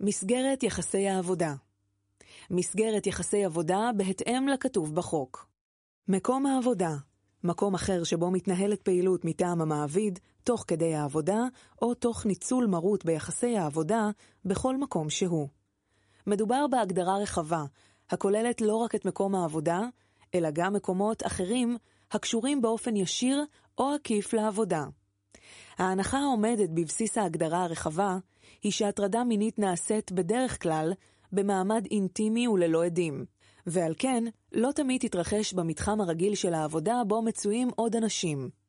מסגרת יחסי העבודה. מסגרת יחסי עבודה בהתאם לכתוב בחוק. מקום העבודה. מקום אחר שבו מתנהלת פעילות מטעם המעביד, תוך כדי העבודה, או תוך ניצול מרות ביחסי העבודה, בכל מקום שהוא. מדובר בהגדרה רחבה, הכוללת לא רק את מקום העבודה, אלא גם מקומות אחרים הקשורים באופן ישיר או עקיף לעבודה. ההנחה העומדת בבסיס ההגדרה הרחבה היא שהטרדה מינית נעשית בדרך כלל במעמד אינטימי וללא עדים, ועל כן לא תמיד תתרחש במתחם הרגיל של העבודה בו מצויים עוד אנשים.